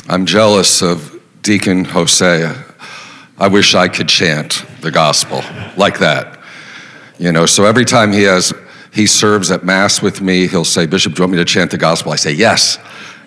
I'm jealous of Deacon Hosea. I wish I could chant the gospel like that. So every time he serves at Mass with me, he'll say, "Bishop, do you want me to chant the gospel?" I say, yes.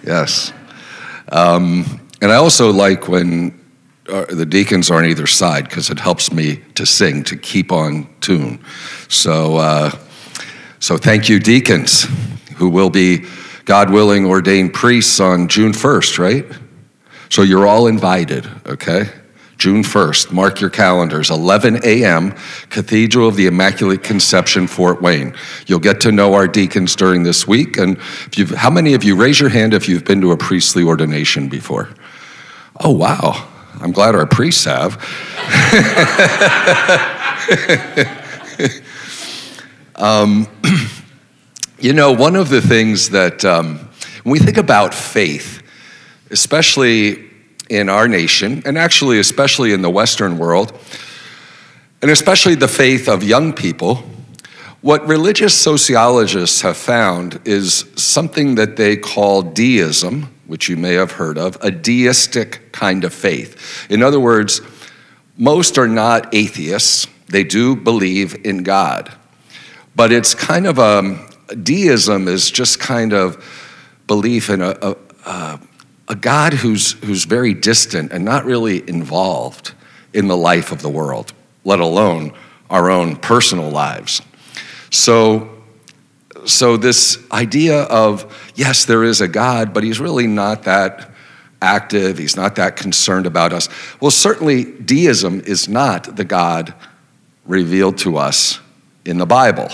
And I also like when the deacons are on either side, because it helps me to sing, to keep on tune. So thank you, deacons, who will be, God willing, ordained priests on June 1st, right? So you're all invited, okay? June 1st, mark your calendars, 11 a.m., Cathedral of the Immaculate Conception, Fort Wayne. You'll get to know our deacons during this week. And how many of you, raise your hand if you've been to a priestly ordination before? Oh, wow. I'm glad our priests have. One of the things that, when we think about faith, especially in our nation, and actually especially in the Western world, and especially the faith of young people, what religious sociologists have found is something that they call deism, which you may have heard of, a deistic kind of faith. In other words, most are not atheists. They do believe in God. But it's kind of deism is just kind of belief in a God who's very distant and not really involved in the life of the world, let alone our own personal lives. So this idea of, yes, there is a God, but he's really not that active, he's not that concerned about us. Well, certainly deism is not the God revealed to us in the Bible.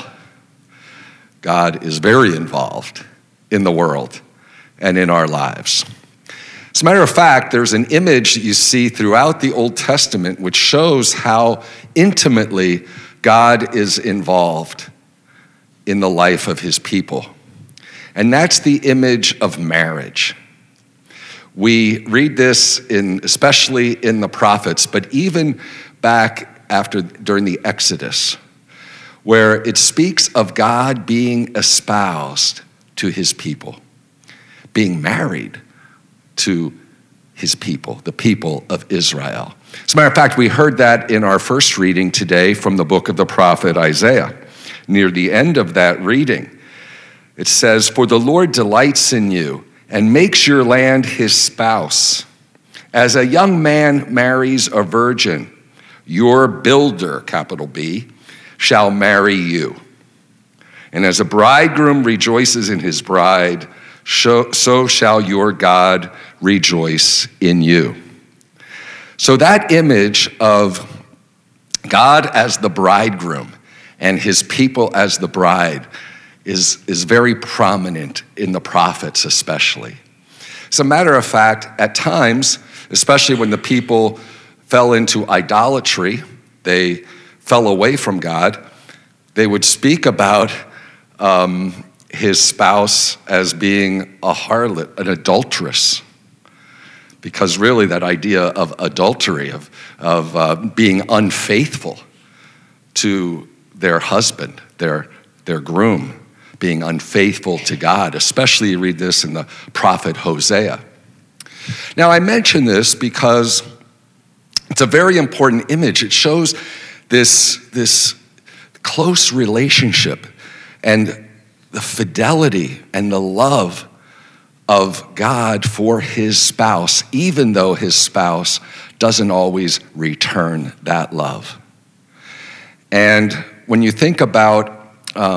God is very involved in the world and in our lives. As a matter of fact, there's an image that you see throughout the Old Testament which shows how intimately God is involved in the life of his people. And that's the image of marriage. We read this especially in the prophets, but even back during the Exodus, where it speaks of God being espoused to his people, being married to his people, the people of Israel. As a matter of fact, we heard that in our first reading today from the book of the prophet Isaiah. Near the end of that reading, it says, "For the Lord delights in you and makes your land his spouse. As a young man marries a virgin, your builder," capital B, "shall marry you. And as a bridegroom rejoices in his bride, so shall your God rejoice in you." So that image of God as the bridegroom and his people as the bride is very prominent in the prophets especially. As a matter of fact, at times, especially when the people fell into idolatry, they fell away from God, they would speak about his spouse as being a harlot, an adulteress. Because really that idea of adultery, of being unfaithful to their husband, their groom, being unfaithful to God, especially you read this in the prophet Hosea. Now I mention this because it's a very important image. It shows this close relationship and the fidelity and the love of God for his spouse, even though his spouse doesn't always return that love. And when you think about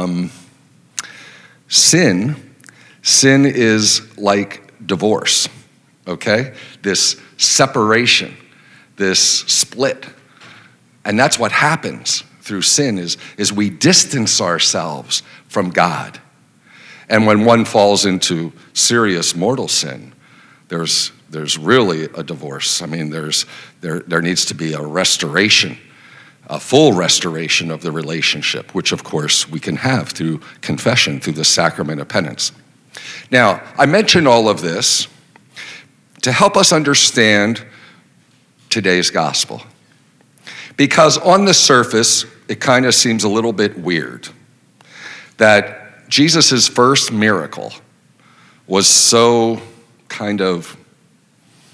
sin is like divorce, okay? This separation, this split. And that's what happens through sin is we distance ourselves from God. And when one falls into serious mortal sin, there's really a divorce. I mean, there needs to be a restoration, a full restoration of the relationship, which of course we can have through confession, through the sacrament of penance. Now, I mention all of this to help us understand today's gospel. Because on the surface, it kind of seems a little bit weird that Jesus' first miracle was so kind of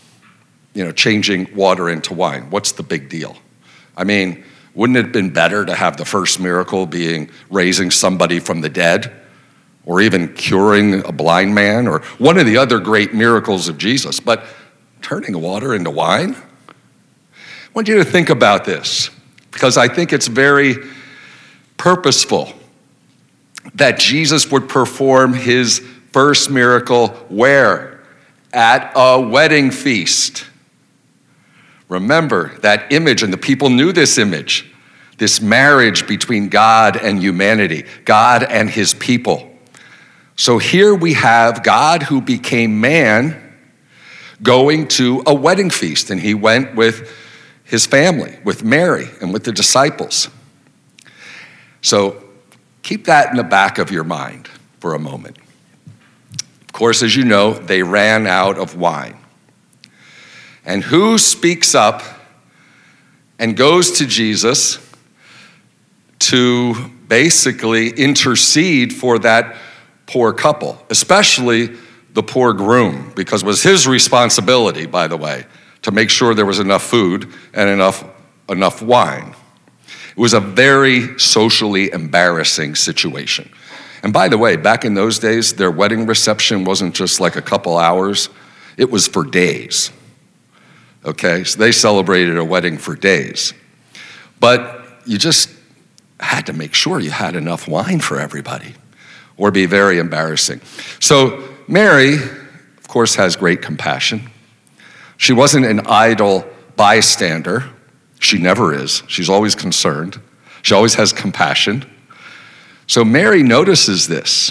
changing water into wine. What's the big deal? I mean, wouldn't it have been better to have the first miracle being raising somebody from the dead, or even curing a blind man, or one of the other great miracles of Jesus? But turning water into wine? I want you to think about this, because I think it's very purposeful that Jesus would perform his first miracle where? At a wedding feast. Remember that image, and the people knew this image, this marriage between God and humanity, God and his people. So here we have God who became man going to a wedding feast, and he went with his family, with Mary and with the disciples. So keep that in the back of your mind for a moment. Of course, as you know, they ran out of wine. And who speaks up and goes to Jesus to basically intercede for that poor couple, especially the poor groom, because it was his responsibility, by the way, to make sure there was enough food and enough wine. It was a very socially embarrassing situation. And by the way, back in those days, their wedding reception wasn't just like a couple hours, it was for days. Okay, so they celebrated a wedding for days. But you just had to make sure you had enough wine for everybody, or be very embarrassing. So Mary, of course, has great compassion. She wasn't an idle bystander. She never is. She's always concerned. She always has compassion. So Mary notices this.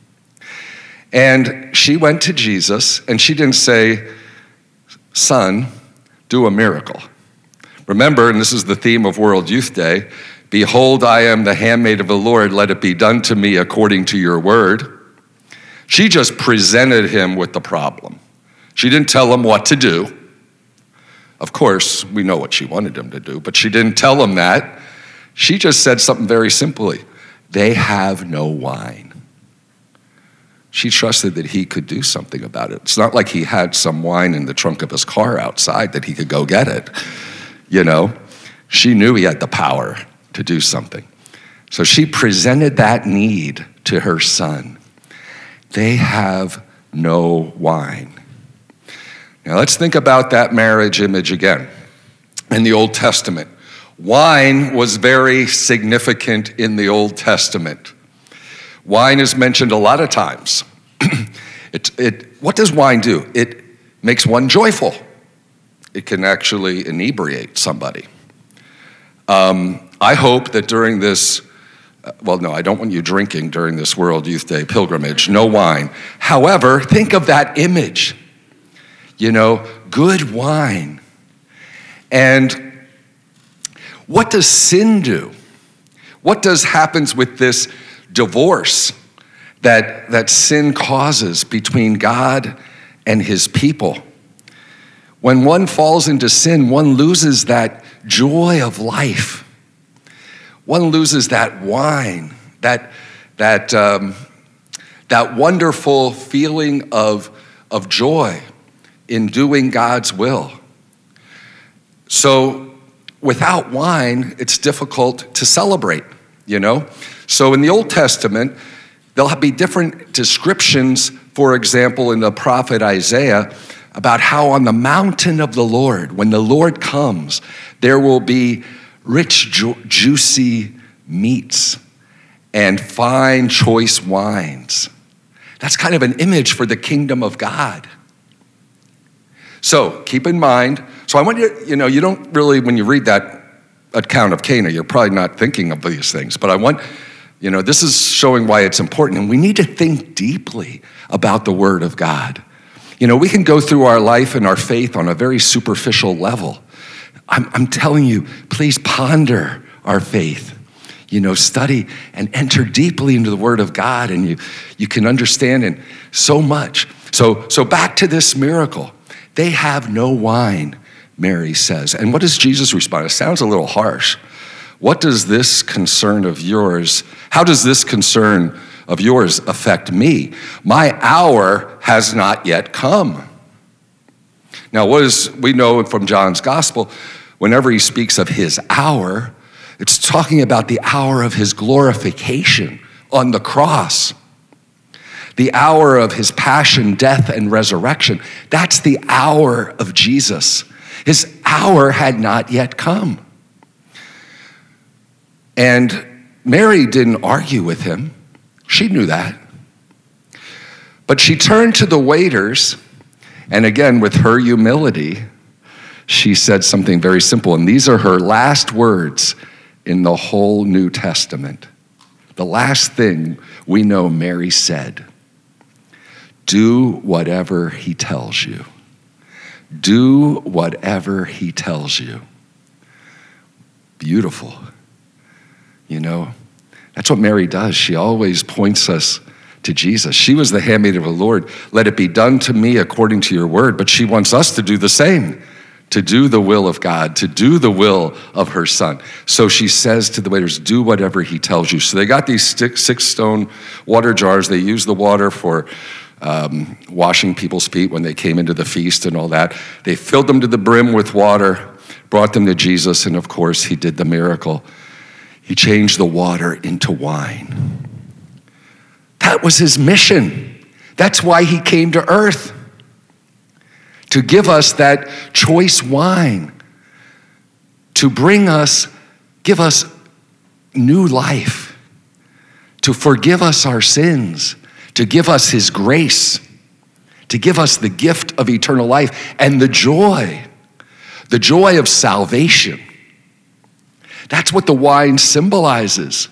And she went to Jesus, and she didn't say, "Son, do a miracle." Remember, and this is the theme of World Youth Day, "Behold, I am the handmaid of the Lord, let it be done to me according to your word." She just presented him with the problem. She didn't tell him what to do. Of course, we know what she wanted him to do, but she didn't tell him that. She just said something very simply: they have no wine. She trusted that he could do something about it. It's not like he had some wine in the trunk of his car outside that he could go get it. She knew he had the power to do something. So she presented that need to her son. They have no wine. Now let's think about that marriage image again. In the Old Testament, wine was very significant in the Old Testament. Wine is mentioned a lot of times. What does wine do? It makes one joyful. It can actually inebriate somebody. I hope that during this, I don't want you drinking during this World Youth Day pilgrimage, no wine. However, think of that image, good wine. And what does sin do? What happens with this divorce that sin causes between God and his people? When one falls into sin, one loses that joy of life. One loses that wine, that wonderful feeling of joy in doing God's will. So without wine, it's difficult to celebrate, So in the Old Testament, there'll be different descriptions, for example, in the prophet Isaiah, about how on the mountain of the Lord, when the Lord comes, there will be rich, juicy meats and fine, choice wines. That's kind of an image for the kingdom of God. So keep in mind, so I want you, you don't really, when you read that account of Cana, you're probably not thinking of these things, but I want, this is showing why it's important, and we need to think deeply about the Word of God. We can go through our life and our faith on a very superficial level. I'm telling you, please ponder our faith. Study and enter deeply into the Word of God, and you can understand and so much. So back to this miracle. They have no wine, Mary says. And what does Jesus respond? It sounds a little harsh. What does this concern of yours, how does this concern of yours affect me? My hour has not yet come. Now, we know from John's gospel, whenever he speaks of his hour, it's talking about the hour of his glorification on the cross. The hour of his passion, death, and resurrection. That's the hour of Jesus. His hour had not yet come. And Mary didn't argue with him. She knew that. But she turned to the waiters, and again, with her humility, she said something very simple. And these are her last words in the whole New Testament. The last thing we know Mary said: do whatever he tells you. Do whatever he tells you. Beautiful. You know, that's what Mary does. She always points us to Jesus. She was the handmaid of the Lord. Let it be done to me according to your word. But she wants us to do the same, to do the will of God, to do the will of her son. So she says to the waiters, do whatever he tells you. So they got these 6 stone water jars. They used the water for washing people's feet when they came into the feast and all that. They filled them to the brim with water, brought them to Jesus, and of course, he did the miracle. He changed the water into wine. That was his mission. That's why he came to earth, to give us that choice wine, to give us new life, to forgive us our sins, to give us his grace, to give us the gift of eternal life and the joy of salvation. That's what the wine symbolizes,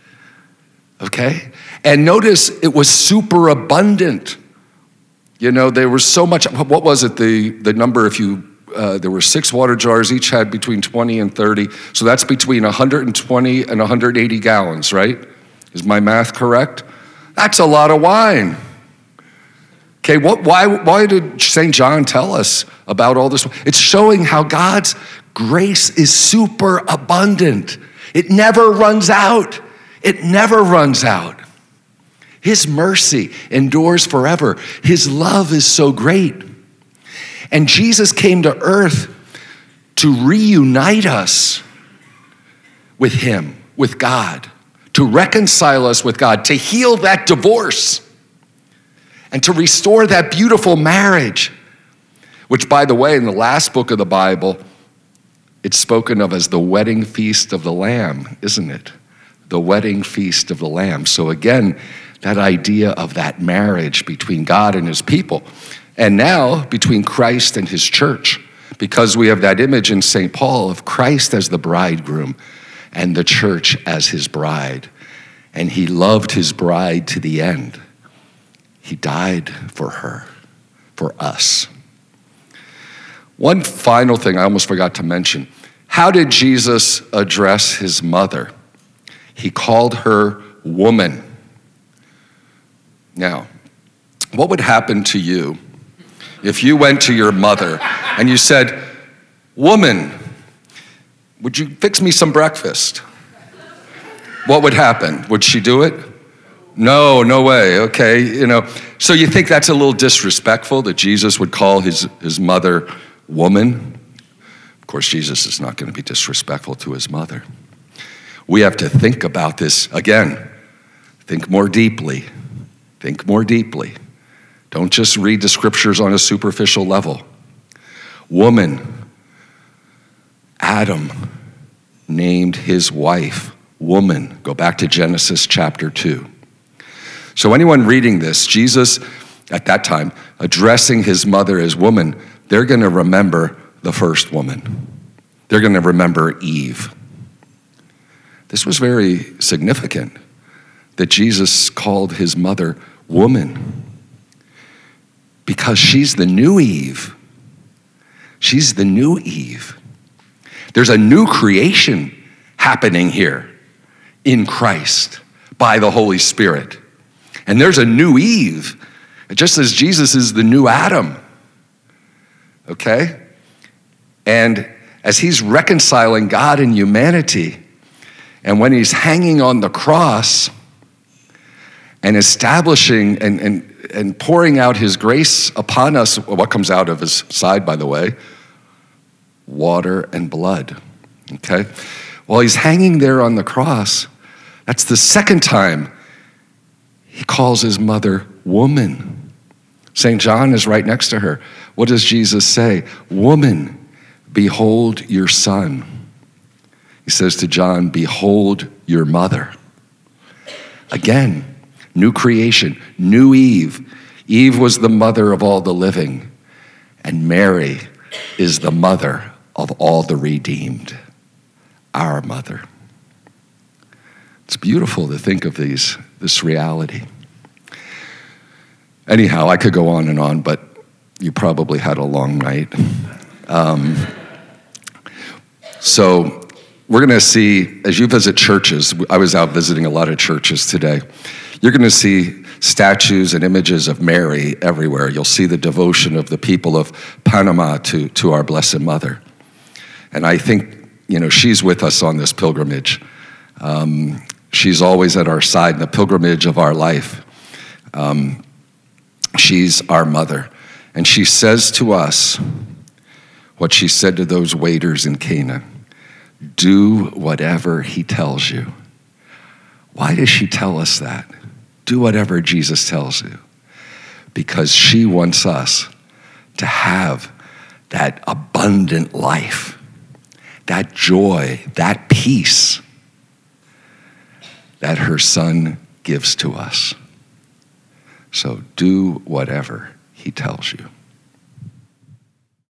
okay? And notice it was super abundant. You know, there was so much. What was it, the number, there were 6 water jars, each had between 20 and 30. So that's between 120 and 180 gallons, right? Is my math correct? That's a lot of wine. Okay, why did St. John tell us about all this? It's showing how God's grace is super abundant. It never runs out. It never runs out. His mercy endures forever. His love is so great. And Jesus came to earth to reunite us with him, with God, to reconcile us with God, to heal that divorce, and to restore that beautiful marriage, which, by the way, in the last book of the Bible, it's spoken of as the wedding feast of the Lamb, isn't it? The wedding feast of the Lamb. So again, that idea of that marriage between God and his people, and now between Christ and his church, because we have that image in St. Paul of Christ as the bridegroom and the church as his bride. And he loved his bride to the end. He died for her, for us. One final thing I almost forgot to mention. How did Jesus address his mother? He called her woman. Now, what would happen to you if you went to your mother and you said, woman, would you fix me some breakfast? What would happen? Would she do it? No way, okay. You know, so you think that's a little disrespectful that Jesus would call his mother woman? Of course, Jesus is not going to be disrespectful to his mother. We have to think about this again. Think more deeply. Think more deeply. Don't just read the scriptures on a superficial level. Woman, Adam named his wife woman. Go back to Genesis chapter 2. So anyone reading this, Jesus at that time addressing his mother as woman, they're going to remember the first woman. They're going to remember Eve. This was very significant that Jesus called his mother woman, because she's the new Eve. She's the new Eve. There's a new creation happening here in Christ by the Holy Spirit. And there's a new Eve, just as Jesus is the new Adam. Okay? And as he's reconciling God and humanity, and when he's hanging on the cross and establishing and and pouring out his grace upon us. What comes out of his side, by the way? Water and blood, okay? While he's hanging there on the cross, that's the second time he calls his mother woman. St. John is right next to her. What does Jesus say? Woman, behold your son. He says to John, behold your mother. Again, new creation, new Eve. Eve was the mother of all the living, and Mary is the mother of all the redeemed, our mother. It's beautiful to think of this reality. Anyhow, I could go on and on, but you probably had a long night. So we're going to see, as you visit churches, I was out visiting a lot of churches today, you're going to see statues and images of Mary everywhere. You'll see the devotion of the people of Panama to our Blessed Mother. And I think, she's with us on this pilgrimage. She's always at our side in the pilgrimage of our life. She's our mother. And she says to us what she said to those waiters in Cana. Do whatever he tells you. Why does she tell us that? Do whatever Jesus tells you. Because she wants us to have that abundant life, that joy, that peace that her son gives to us. So do whatever he tells you.